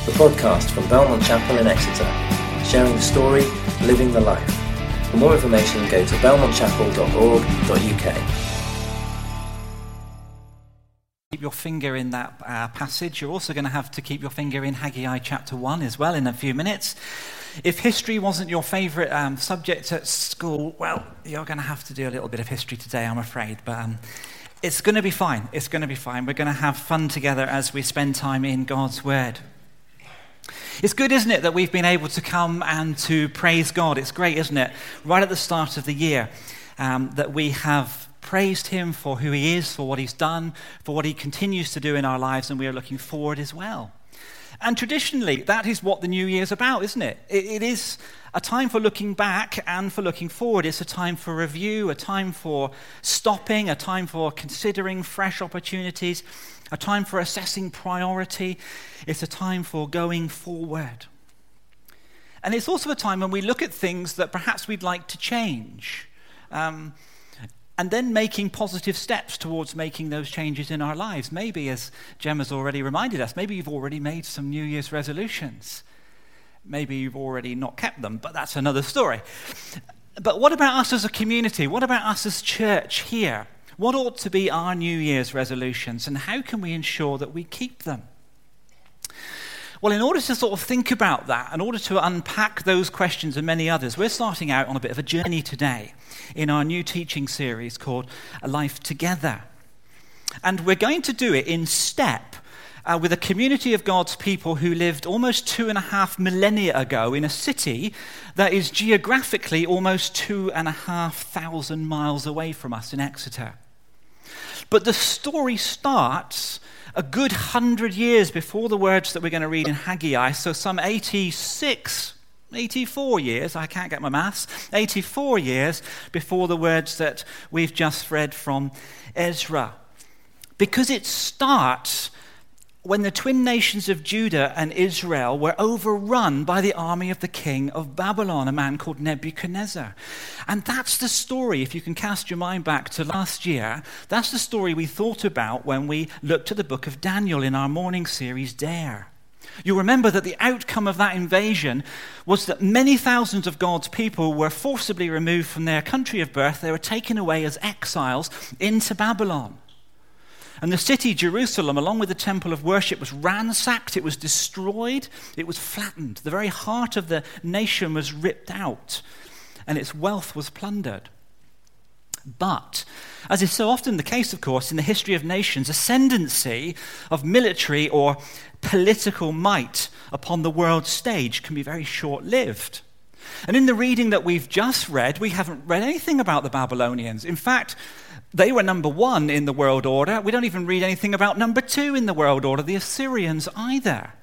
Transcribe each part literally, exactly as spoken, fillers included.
the podcast from Belmont Chapel in Exeter, sharing the story, living the life. For more information, go to belmont chapel dot org dot u k. Keep your finger in that uh, passage. You're also going to have to keep your finger in Haggai chapter one as well in a few minutes. If history wasn't your favourite um, subject at school, well, you're going to have to do a little bit of history today, I'm afraid. But um, it's going to be fine. It's going to be fine. We're going to have fun together as we spend time in God's Word. It's good, isn't it, that we've been able to come and to praise God. It's great, isn't it, right at the start of the year, um, that we have praised him for who he is, for what he's done, for what he continues to do in our lives, and we are looking forward as well. And traditionally, that is what the New Year's about, isn't it? It, it is a time for looking back and for looking forward. It's a time for review, a time for stopping, a time for considering fresh opportunities, a time for assessing priority. It's a time for going forward. And it's also a time when we look at things that perhaps we'd like to change. Um, And then making positive steps towards making those changes in our lives. Maybe, as Gemma's already reminded us, maybe you've already made some New Year's resolutions. Maybe you've already not kept them, but that's another story. But what about us as a community? What about us as church here? What ought to be our New Year's resolutions, and how can we ensure that we keep them? Well, in order to sort of think about that, in order to unpack those questions and many others, we're starting out on a bit of a journey today in our new teaching series called A Life Together. And we're going to do it in step uh, with a community of God's people who lived almost two and a half millennia ago in a city that is geographically almost two and a half thousand miles away from us in Exeter. But the story starts a good hundred years before the words that we're going to read in Haggai, so some eighty-six, eighty-four years, I can't get my maths, eighty-four years before the words that we've just read from Ezra. Because it starts when the twin nations of Judah and Israel were overrun by the army of the king of Babylon, a man called Nebuchadnezzar. And that's the story, if you can cast your mind back to last year, that's the story we thought about when we looked at the book of Daniel in our morning series, Dare. You'll remember that the outcome of that invasion was that many thousands of God's people were forcibly removed from their country of birth. They were taken away as exiles into Babylon. And the city, Jerusalem, along with the temple of worship, was ransacked, it was destroyed, it was flattened. The very heart of the nation was ripped out, and its wealth was plundered. But, as is so often the case, of course, in the history of nations, ascendancy of military or political might upon the world stage can be very short-lived. And in the reading that we've just read, we haven't read anything about the Babylonians. In fact, they were number one in the world order. We don't even read anything about number two in the world order, the Assyrians either,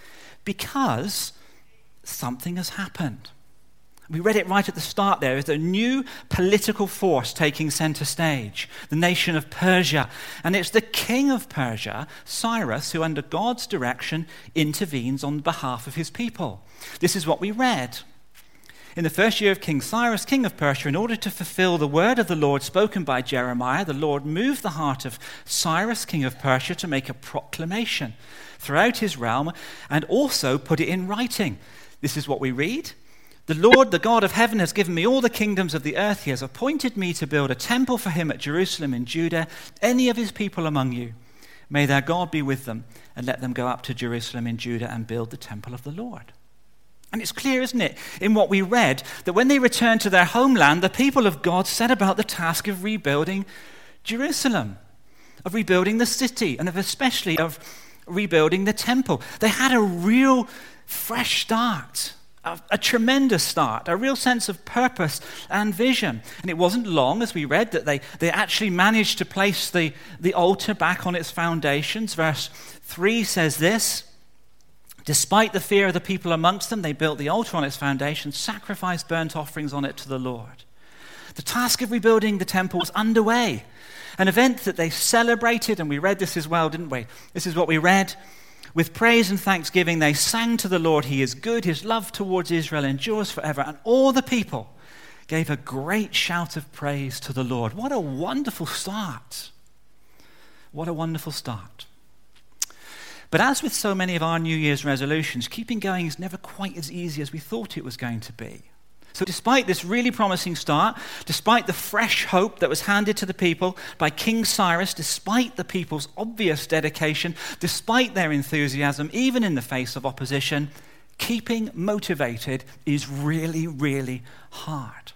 because something has happened. We read it right at the start there. There's a new political force taking center stage, the nation of Persia. And it's the king of Persia, Cyrus, who under God's direction intervenes on behalf of his people. This is what we read. In the first year of King Cyrus, king of Persia, in order to fulfill the word of the Lord spoken by Jeremiah, the Lord moved the heart of Cyrus, king of Persia, to make a proclamation throughout his realm and also put it in writing. This is what we read. The Lord, the God of heaven, has given me all the kingdoms of the earth. He has appointed me to build a temple for him at Jerusalem in Judah. Any of his people among you, may their God be with them, and let them go up to Jerusalem in Judah and build the temple of the Lord. And it's clear, isn't it, in what we read, that when they returned to their homeland, the people of God set about the task of rebuilding Jerusalem, of rebuilding the city, and of especially of rebuilding the temple. They had a real fresh start, a, a tremendous start, a real sense of purpose and vision. And it wasn't long, as we read, that they, they actually managed to place the, the altar back on its foundations. Verse three says this: despite the fear of the people amongst them, they built the altar on its foundation, sacrificed burnt offerings on it to the Lord. The task of rebuilding the temple was underway, an event that they celebrated, and we read this as well, didn't we? This is what we read. With praise and thanksgiving, they sang to the Lord, he is good, his love towards Israel endures forever. And all the people gave a great shout of praise to the Lord. What a wonderful start. What a wonderful start. But as with so many of our New Year's resolutions, keeping going is never quite as easy as we thought it was going to be. So despite this really promising start, despite the fresh hope that was handed to the people by King Cyrus, despite the people's obvious dedication, despite their enthusiasm, even in the face of opposition, keeping motivated is really, really hard.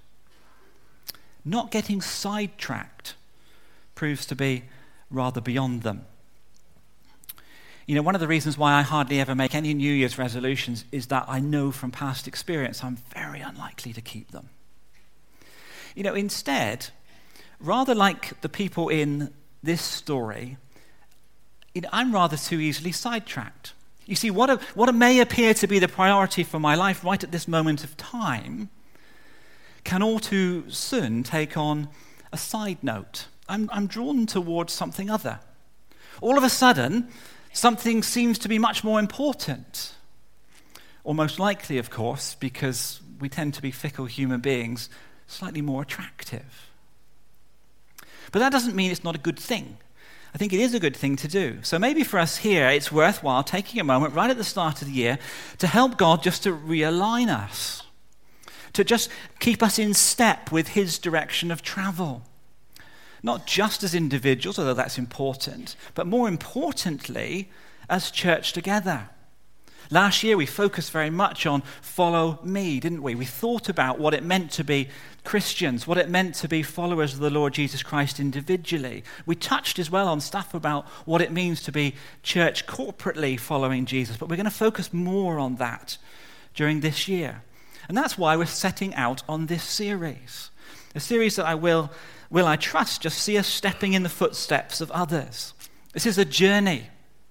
Not getting sidetracked proves to be rather beyond them. You know, one of the reasons why I hardly ever make any New Year's resolutions is that I know from past experience I'm very unlikely to keep them. You know, instead, rather like the people in this story, you know, I'm rather too easily sidetracked. You see, what, a, what may appear to be the priority for my life right at this moment of time can all too soon take on a side note. I'm, I'm drawn towards something other. All of a sudden, something seems to be much more important. Or most likely, of course, because we tend to be fickle human beings, slightly more attractive. But that doesn't mean it's not a good thing. I think it is a good thing to do. So maybe for us here, it's worthwhile taking a moment right at the start of the year to help God just to realign us, to just keep us in step with his direction of travel. Not just as individuals, although that's important, but more importantly, as church together. Last year we focused very much on follow me, didn't we? We thought about what it meant to be Christians, what it meant to be followers of the Lord Jesus Christ individually. We touched as well on stuff about what it means to be church corporately following Jesus, but we're going to focus more on that during this year. And that's why we're setting out on this series, a series that I will Will I trust just see us stepping in the footsteps of others. This is a journey,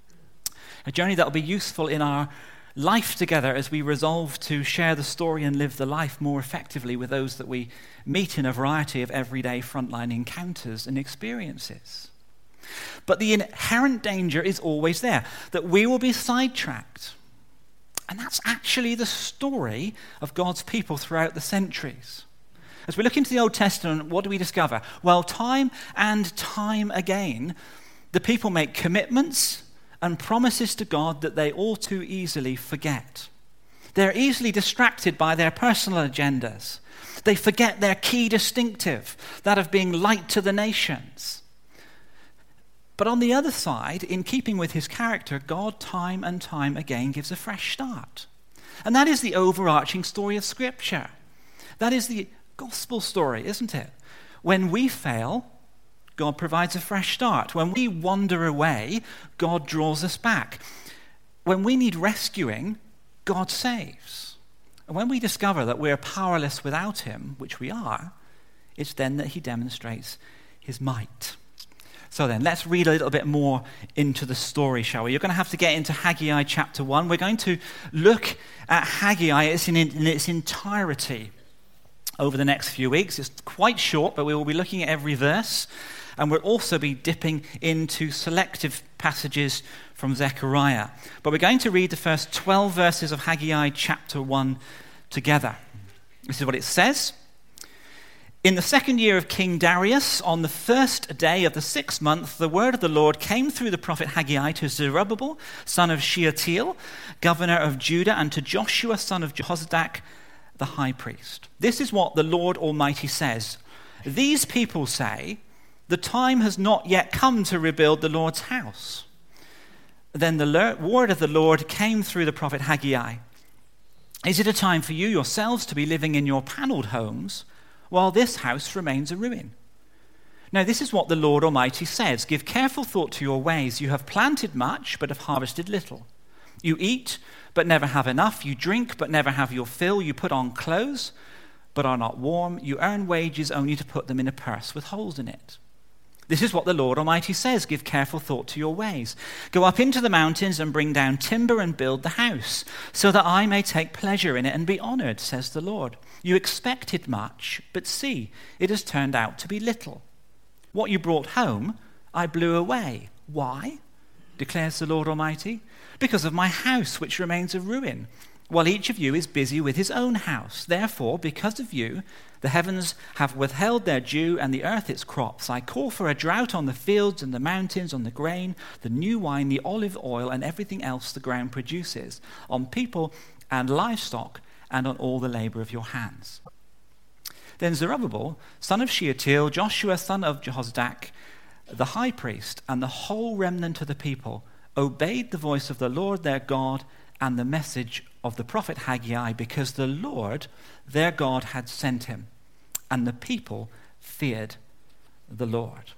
a journey that will be useful in our life together as we resolve to share the story and live the life more effectively with those that we meet in a variety of everyday frontline encounters and experiences. But the inherent danger is always there, that we will be sidetracked. And that's actually the story of God's people throughout the centuries. As we look into the Old Testament, what do we discover? Well, time and time again, the people make commitments and promises to God that they all too easily forget. They're easily distracted by their personal agendas. They forget their key distinctive, that of being light to the nations. But on the other side, in keeping with his character, God time and time again gives a fresh start. And that is the overarching story of Scripture. That is the gospel story, isn't it? When we fail, God provides a fresh start. When we wander away, God draws us back. When we need rescuing, God saves. And when we discover that we're powerless without him, which we are, it's then that he demonstrates his might. So then, let's read a little bit more into the story, shall we? You're going to have to get into Haggai chapter one. We're going to look at Haggai in its entirety over the next few weeks. It's quite short, but we will be looking at every verse, and we'll also be dipping into selective passages from Zechariah. But we're going to read the first twelve verses of Haggai chapter one together. This is what it says. In the second year of King Darius, on the first day of the sixth month, the word of the Lord came through the prophet Haggai to Zerubbabel, son of Shealtiel, governor of Judah, and to Joshua, son of Jehozadak, the high priest. This is what the Lord Almighty says. These people say, the time has not yet come to rebuild the Lord's house. Then the word of the Lord came through the prophet Haggai. Is it a time for you yourselves to be living in your paneled homes, while this house remains a ruin? Now this is what the Lord Almighty says. Give careful thought to your ways. You have planted much, but have harvested little. You eat, but never have enough. You drink, but never have your fill. You put on clothes, but are not warm. You earn wages only to put them in a purse with holes in it. This is what the Lord Almighty says. Give careful thought to your ways. Go up into the mountains and bring down timber and build the house, so that I may take pleasure in it and be honored, says the Lord. You expected much, but see, it has turned out to be little. What you brought home, I blew away. Why? Declares the Lord Almighty. Because of my house, which remains a ruin, while each of you is busy with his own house. Therefore, because of you, the heavens have withheld their dew and the earth its crops. I call for a drought on the fields and the mountains, on the grain, the new wine, the olive oil, and everything else the ground produces, on people and livestock, and on all the labor of your hands. Then Zerubbabel, son of Shealtiel, Joshua, son of Jehozadak, the high priest, and the whole remnant of the people obeyed the voice of the Lord their God and the message of the prophet Haggai, because the Lord their God had sent him, and the people feared the Lord.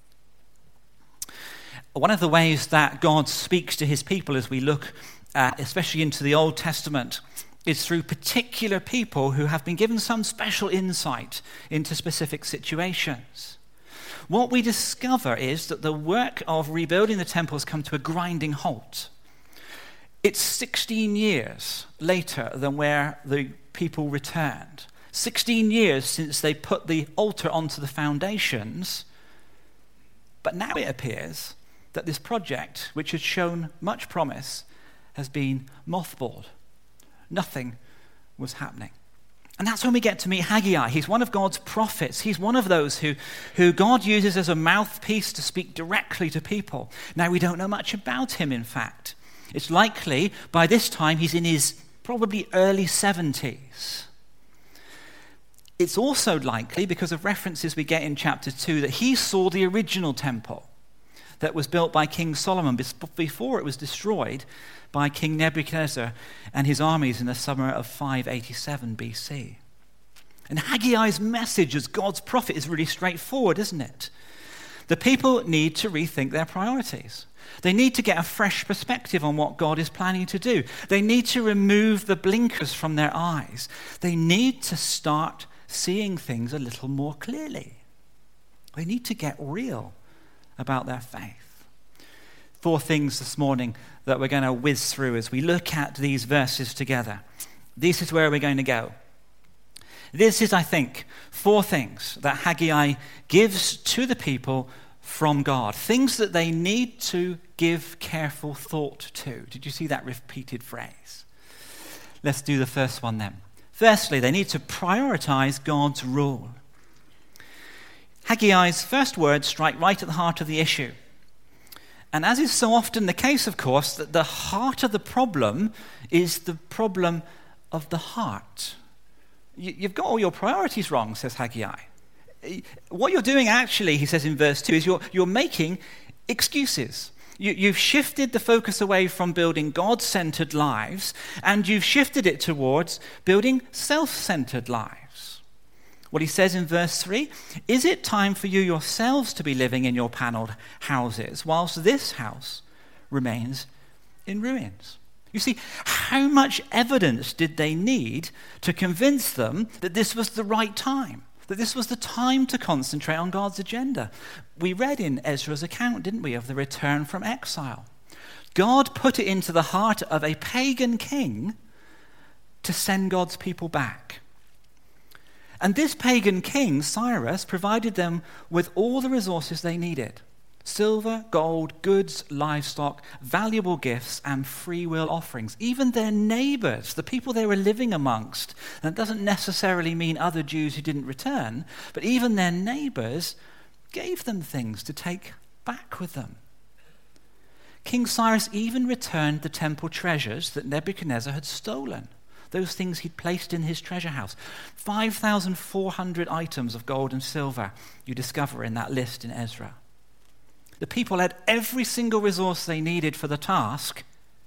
One of the ways that God speaks to his people as we look uh, especially into the Old Testament is through particular people who have been given some special insight into specific situations. What we discover is that the work of rebuilding the temple has come to a grinding halt. It's sixteen years later than where the people returned. sixteen years since they put the altar onto the foundations. But now it appears that this project, which had shown much promise, has been mothballed. Nothing was happening. And that's when we get to meet Haggai. He's one of God's prophets. He's one of those who, who God uses as a mouthpiece to speak directly to people. Now, we don't know much about him, in fact. It's likely by this time he's in his probably early seventies. It's also likely, because of references we get in chapter two, that he saw the original temple that was built by King Solomon before it was destroyed by King Nebuchadnezzar and his armies in the summer of five eighty-seven B C. And Haggai's message as God's prophet is really straightforward, isn't it? The people need to rethink their priorities. They need to get a fresh perspective on what God is planning to do. They need to remove the blinkers from their eyes. They need to start seeing things a little more clearly. They need to get real about their faith. Four things this morning that we're going to whiz through as we look at these verses together. This is where we're going to go. This is, I think, four things that Haggai gives to the people from God. Things that they need to give careful thought to. Did you see that repeated phrase? Let's do the first one then. Firstly, they need to prioritize God's rule. Haggai's first words strike right at the heart of the issue. And as is so often the case, of course, that the heart of the problem is the problem of the heart. You've got all your priorities wrong, says Haggai. What you're doing actually, he says in verse two, is you're, you're making excuses. You, you've shifted the focus away from building God-centered lives, and you've shifted it towards building self-centered lives. What he says in verse three, is it time for you yourselves to be living in your paneled houses, whilst this house remains in ruins? You see, how much evidence did they need to convince them that this was the right time? That this was the time to concentrate on God's agenda? We read in Ezra's account, didn't we, of the return from exile. God put it into the heart of a pagan king to send God's people back. And this pagan king, Cyrus, provided them with all the resources they needed. Silver, gold, goods, livestock, valuable gifts, and free will offerings. Even their neighbors, the people they were living amongst, that doesn't necessarily mean other Jews who didn't return, but even their neighbors gave them things to take back with them. King Cyrus even returned the temple treasures that Nebuchadnezzar had stolen. Those things he'd placed in his treasure house. five thousand four hundred items of gold and silver you discover in that list in Ezra. The people had every single resource they needed for the task,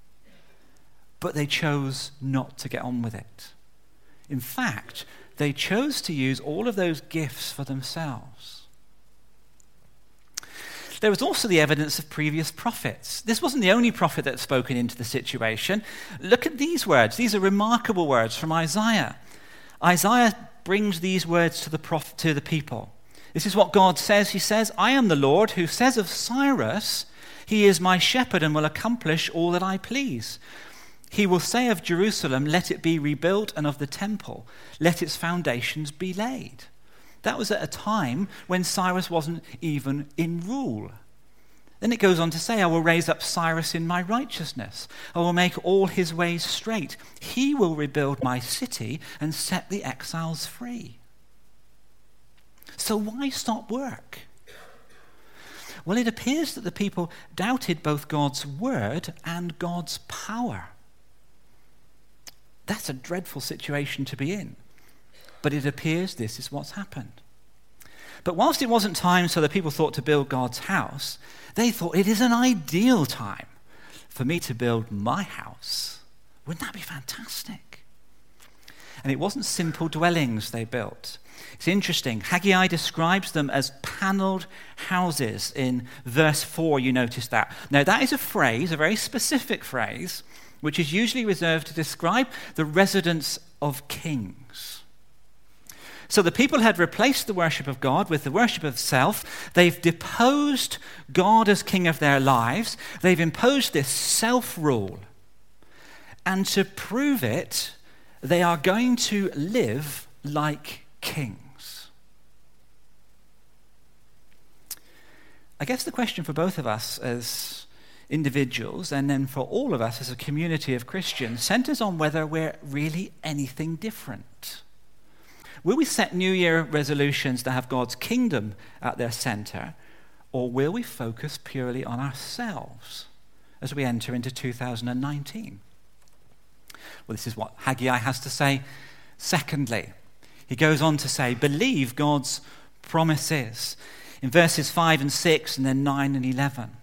but they chose not to get on with it. In fact, they chose to use all of those gifts for themselves. There was also the evidence of previous prophets. This wasn't the only prophet that had spoken into the situation. Look at these words. These are remarkable words from Isaiah. Isaiah brings these words to the prof- to the people. This is what God says. He says, I am the Lord who says of Cyrus, he is my shepherd and will accomplish all that I please. He will say of Jerusalem, let it be rebuilt, and of the temple, let its foundations be laid. That was at a time when Cyrus wasn't even in rule. Then it goes on to say, I will raise up Cyrus in my righteousness. I will make all his ways straight. He will rebuild my city and set the exiles free. So why stop work? Well, it appears that the people doubted both God's word and God's power. That's a dreadful situation to be in. But it appears this is what's happened. But whilst it wasn't time so the people thought to build God's house, they thought it is an ideal time for me to build my house. Wouldn't that be fantastic? And it wasn't simple dwellings they built. It's interesting. Haggai describes them as panelled houses in verse four. You notice that. Now, that is a phrase, a very specific phrase, which is usually reserved to describe the residence of kings. So the people had replaced the worship of God with the worship of self. They've deposed God as king of their lives. They've imposed this self-rule. And to prove it, they are going to live like kings. I guess the question for both of us as individuals and then for all of us as a community of Christians centers on whether we're really anything different. Will we set New Year resolutions that have God's kingdom at their center, or will we focus purely on ourselves as we enter into two thousand nineteen? Well, this is what Haggai has to say. Secondly, he goes on to say, believe God's promises in verses five and six and then nine and eleven.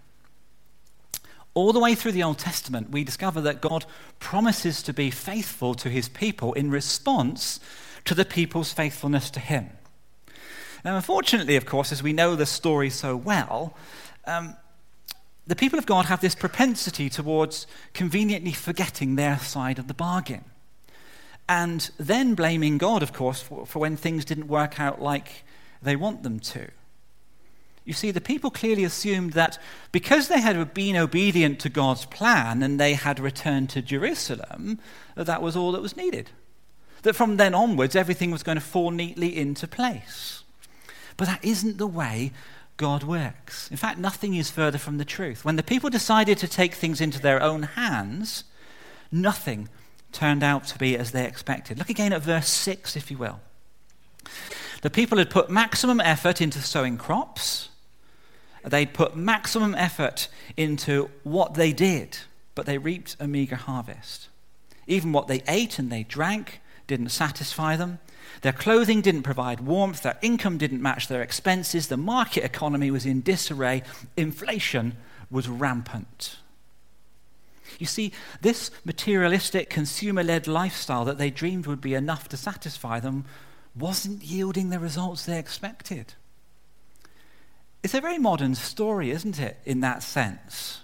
All the way through the Old Testament, we discover that God promises to be faithful to his people in response to the people's faithfulness to him. Now, unfortunately, of course, as we know the story so well, um, the people of God have this propensity towards conveniently forgetting their side of the bargain. And then blaming God, of course, for, for when things didn't work out like they want them to. You see, the people clearly assumed that because they had been obedient to God's plan and they had returned to Jerusalem, that that was all that was needed. That from then onwards, everything was going to fall neatly into place. But that isn't the way God works. In fact, nothing is further from the truth. When the people decided to take things into their own hands, nothing turned out to be as they expected. Look again at verse six, if you will. The people had put maximum effort into sowing crops. They'd put maximum effort into what they did, but they reaped a meager harvest. Even what they ate and they drank didn't satisfy them. Their clothing didn't provide warmth. Their income didn't match their expenses. The market economy was in disarray. Inflation was rampant. You see, this materialistic, consumer-led lifestyle that they dreamed would be enough to satisfy them wasn't yielding the results they expected. It's a very modern story, isn't it, in that sense?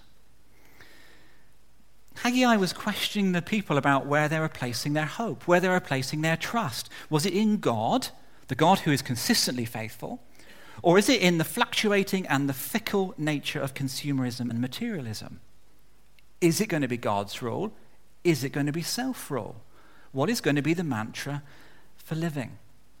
Haggai was questioning the people about where they were placing their hope, where they were placing their trust. Was it in God, the God who is consistently faithful, or is it in the fluctuating and the fickle nature of consumerism and materialism? Is it going to be God's rule? Is it going to be self-rule? What is going to be the mantra for living?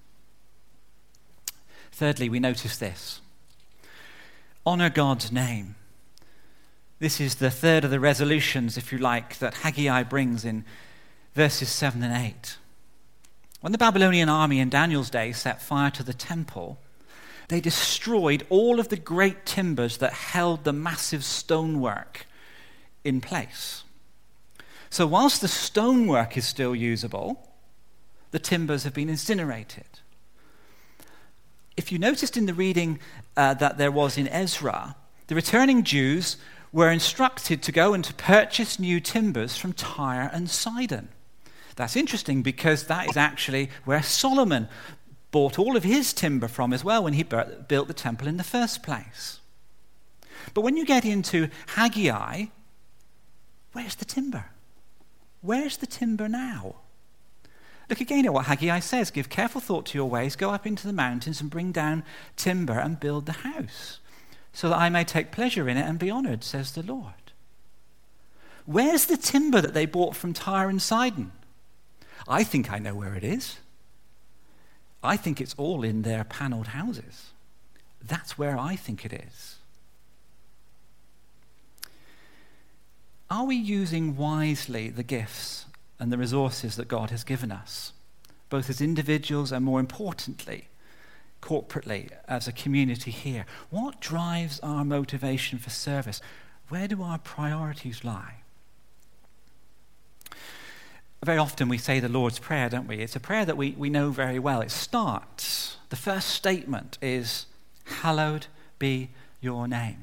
Thirdly, we notice this. Honor God's name. This is the third of the resolutions, if you like, that Haggai brings in verses seven and eight. When the Babylonian army in Daniel's day set fire to the temple, they destroyed all of the great timbers that held the massive stonework in place. So whilst the stonework is still usable, the timbers have been incinerated. If you noticed in the reading uh, that there was in Ezra, the returning Jews were instructed to go and to purchase new timbers from Tyre and Sidon. That's interesting because that is actually where Solomon bought all of his timber from as well when he built the temple in the first place. But when you get into Haggai, where's the timber? Where's the timber now? Look again at what Haggai says. Give careful thought to your ways, go up into the mountains and bring down timber and build the house, so that I may take pleasure in it and be honored, says the Lord. Where's the timber that they bought from Tyre and Sidon? I think I know where it is. I think it's all in their panelled houses. That's where I think it is. are we using wisely the gifts and the resources that God has given us, both as individuals and, more importantly, corporately as a community here? What drives our motivation for service? Where do our priorities lie? Very often we say the Lord's Prayer, don't we? It's a prayer that we, we know very well. It starts, the first statement is, hallowed be your name.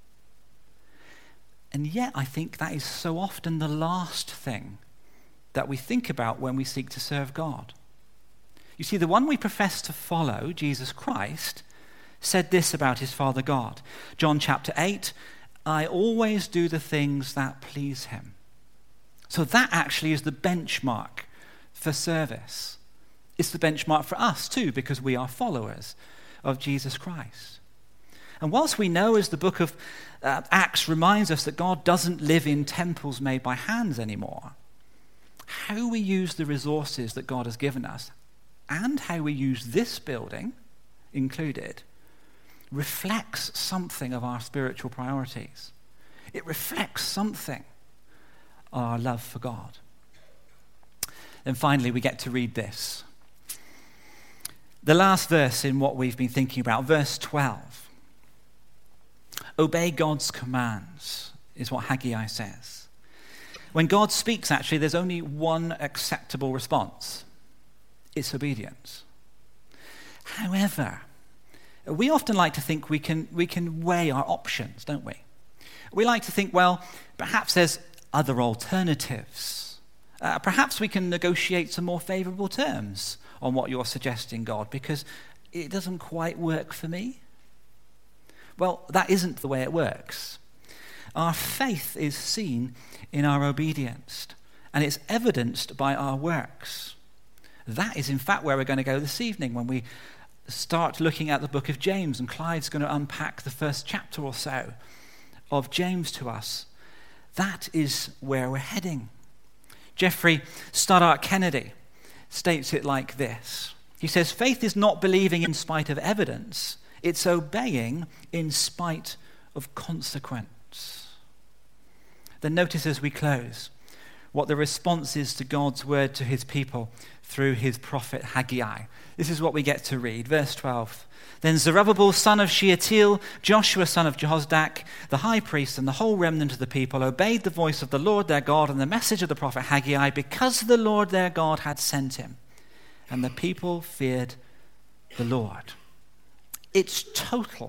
And yet I think that is so often the last thing that we think about when we seek to serve God. You see, the one we profess to follow, Jesus Christ, said this about his Father God. John chapter eight, I always do the things that please him. So that actually is the benchmark for service. It's the benchmark for us too, because we are followers of Jesus Christ. And whilst we know, as the book of uh, Acts reminds us, that God doesn't live in temples made by hands anymore, how we use the resources that God has given us and how we use this building included reflects something of our spiritual priorities. It reflects something of our love for God. Then finally, we get to read this. The last verse in what we've been thinking about, verse twelve. Obey God's commands, is what Haggai says. When God speaks, actually, there's only one acceptable response. It's obedience. However, we often like to think we can we can weigh our options, don't we? We like to think, well, perhaps there's other alternatives. Uh, perhaps we can negotiate some more favorable terms on what you're suggesting, God, because it doesn't quite work for me. Well, that isn't the way it works. Our faith is seen in our obedience, and it's evidenced by our works. That is, in fact, where we're going to go this evening when we start looking at the book of James, and Clyde's going to unpack the first chapter or so of James to us. That is where we're heading. Jeffrey Stoddart Kennedy states it like this. He says, faith is not believing in spite of evidence, it's obeying in spite of consequence. Then notice as we close what the response is to God's word to his people through his prophet Haggai. This is what we get to read, verse twelve. Then Zerubbabel, son of Shealtiel, Joshua, son of Jehozadak, the high priest, and the whole remnant of the people obeyed the voice of the Lord their God and the message of the prophet Haggai, because the Lord their God had sent him. And the people feared the Lord. It's total.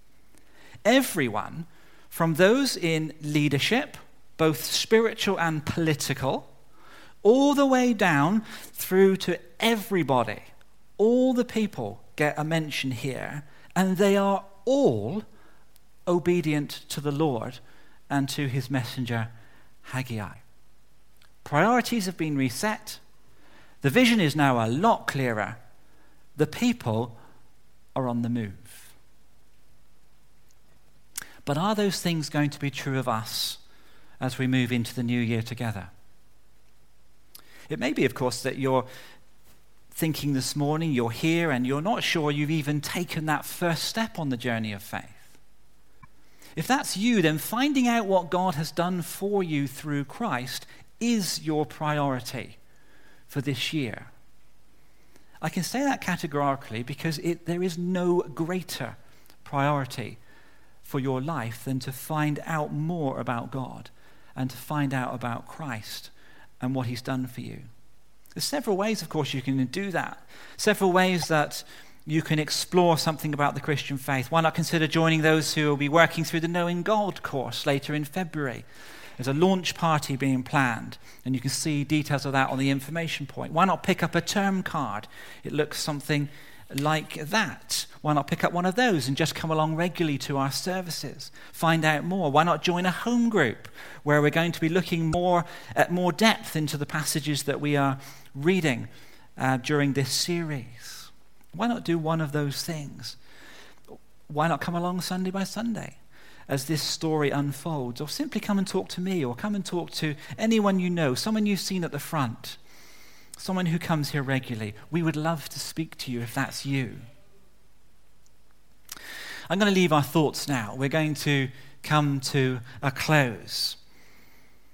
Everyone, from those in leadership, both spiritual and political, all the way down through to everybody, all the people get a mention here, and they are all obedient to the Lord and to his messenger Haggai. Priorities have been reset. The vision is now a lot clearer. The people are on the move. But are those things going to be true of us as we move into the new year together? It may be, of course, that you're thinking this morning, you're here, and you're not sure you've even taken that first step on the journey of faith. If that's you, then finding out what God has done for you through Christ is your priority for this year. I can say that categorically because it, there is no greater priority for your life than to find out more about God and to find out about Christ and what he's done for you. There's several ways, of course, you can do that. Several ways that you can explore something about the Christian faith. Why not consider joining those who will be working through the Knowing God course later in February? There's a launch party being planned, and you can see details of that on the information point. Why not pick up a term card? It looks something like that. Why not pick up one of those and just come along regularly to our services? Find out more. Why not join a home group where we're going to be looking more at more depth into the passages that we are reading uh, during this series? Why not do one of those things? Why not come along Sunday by Sunday as this story unfolds? Or simply come and talk to me, or come and talk to anyone you know, someone you've seen at the front, someone who comes here regularly. We would love to speak to you if that's you. I'm going to leave our thoughts now. We're going to come to a close.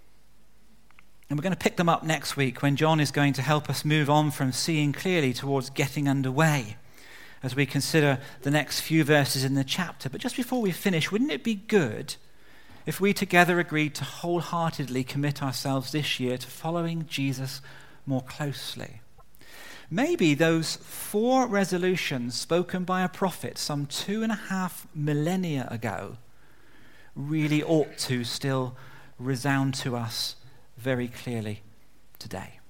And we're going to pick them up next week when John is going to help us move on from seeing clearly towards getting underway as we consider the next few verses in the chapter. But just before we finish, wouldn't it be good if we together agreed to wholeheartedly commit ourselves this year to following Jesus more closely? Maybe those four resolutions spoken by a prophet some two and a half millennia ago really ought to still resound to us very clearly today.